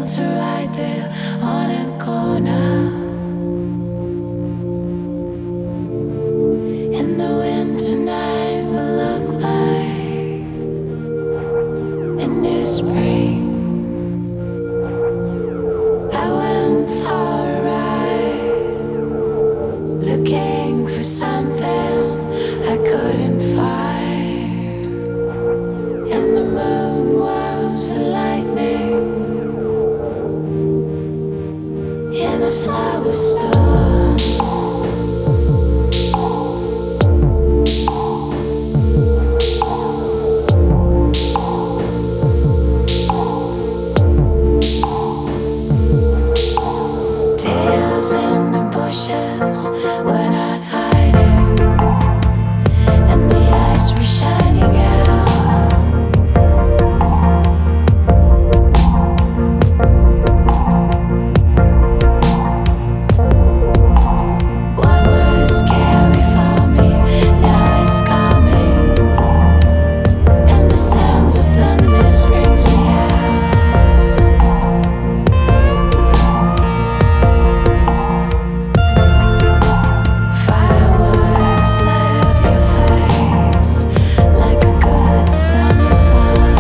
shelter right there on a corner. And the winter night will look like a new spring. I went for a ride, looking for something I couldn't find. And the moon was the lightning in a flower store. Tails in the bushes, we're not hiding, and the ice was shining out. What was scary for me now is coming, and the sounds of thunder brings me out. Fireworks light up your face like a good summer sun.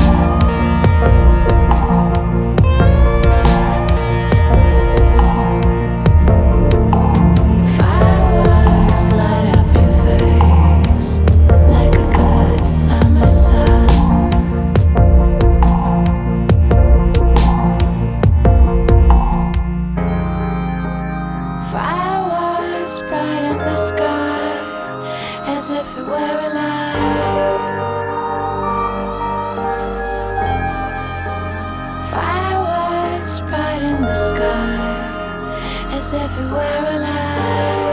Fireworks light up your face like a good summer sun. Fireworks bright in the sky as if it were alive. Fireworks bright in the sky as if it were alive.